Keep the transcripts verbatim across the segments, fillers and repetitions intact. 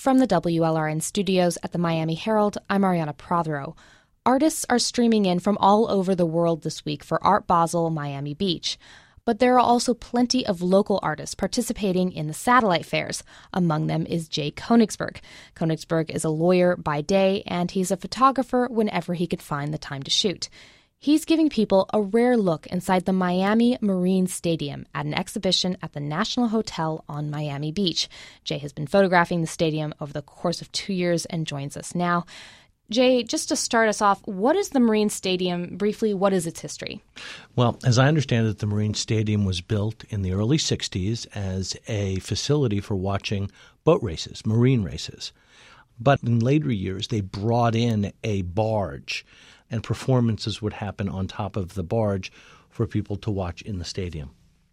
From the W L R N studios at the Miami Herald, I'm Ariana Prothero. Artists are streaming in from all over the world this week for Art Basel Miami Beach. But there are also plenty of local artists participating in the satellite fairs. Among them is Jay Koenigsberg. Koenigsberg is a lawyer by day, and he's a photographer whenever he can find the time to shoot. He's giving people a rare look inside the Miami Marine Stadium at an exhibition at the National Hotel on Miami Beach. Jay has been photographing the stadium over the course of two years and joins us now. Jay, just to start us off, what is the Marine Stadium? Briefly, what is its history? Well, as I understand it, the Marine Stadium was built in the early sixties as a facility for watching boat races, marine races. But in later years, they brought in a barge, and performances would happen on top of the barge for people to watch in the stadium.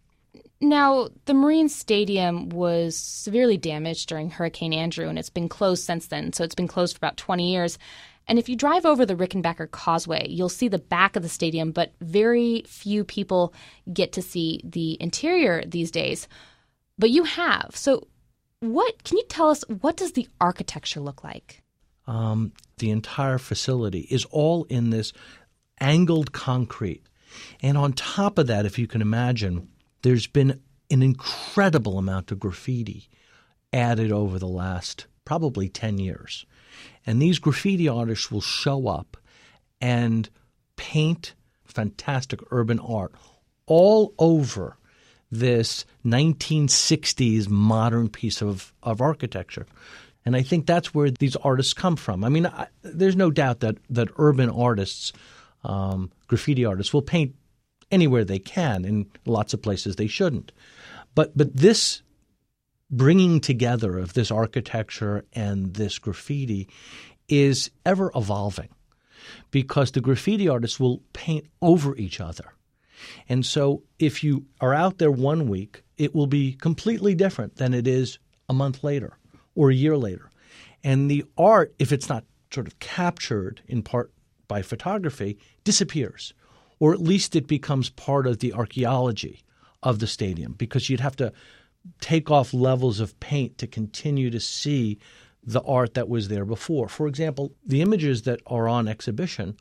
Now, the Marine Stadium was severely damaged during Hurricane Andrew, and it's been closed since then, so it's been closed for about twenty years. And if you drive over the Rickenbacker Causeway, you'll see the back of the stadium, but very few people get to see the interior these days. But you have. So what can you tell us, what does the architecture look like? Um, the entire facility is all in this angled concrete. And on top of that, if you can imagine, there's been an incredible amount of graffiti added over the last probably ten years. And these graffiti artists will show up and paint fantastic urban art all over this nineteen sixties modern piece of, of architecture. And I think that's where these artists come from. I mean, I, there's no doubt that, that urban artists, um, graffiti artists, will paint anywhere they can. In lots of places they shouldn't. But but this bringing together of this architecture and this graffiti is ever evolving, because the graffiti artists will paint over each other. And so if you are out there one week, it will be completely different than it is a month later or a year later. And the art, if it's not sort of captured in part by photography, disappears. Or at least it becomes part of the archaeology of the stadium, because you'd have to take off levels of paint to continue to see the art that was there before. For example, the images that are on exhibition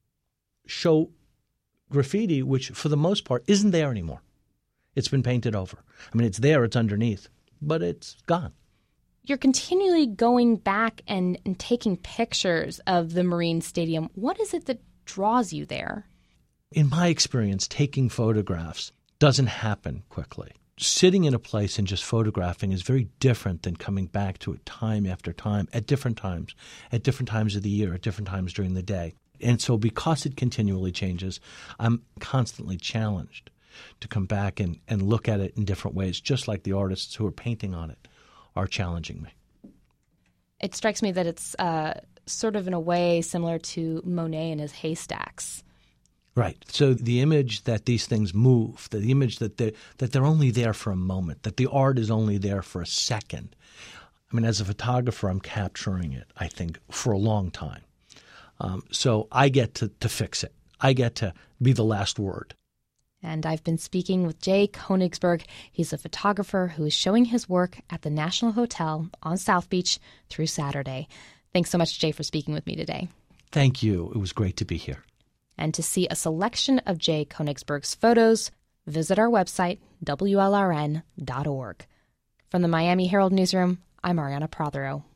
show graffiti which, for the most part, isn't there anymore. It's been painted over. I mean, it's there, it's underneath, but it's gone. You're continually going back and, and taking pictures of the Marine Stadium. What is it that draws you there? In my experience, taking photographs doesn't happen quickly. Sitting in a place and just photographing is very different than coming back to it time after time, at different times, at different times of the year, at different times during the day. And so because it continually changes, I'm constantly challenged to come back and, and look at it in different ways, just like the artists who are painting on it are challenging me. It strikes me that it's uh, sort of in a way similar to Monet and his haystacks. Right. So the image that these things move, the image that they're, that they're only there for a moment, that the art is only there for a second. I mean, as a photographer, I'm capturing it, I think, for a long time. Um, so I get to, to fix it. I get to be the last word. And I've been speaking with Jay Koenigsberg. He's a photographer who is showing his work at the National Hotel on South Beach through Saturday. Thanks so much, Jay, for speaking with me today. Thank you. It was great to be here. And to see a selection of Jay Koenigsberg's photos, visit our website, W L R N dot org. From the Miami Herald Newsroom, I'm Ariana Prothero.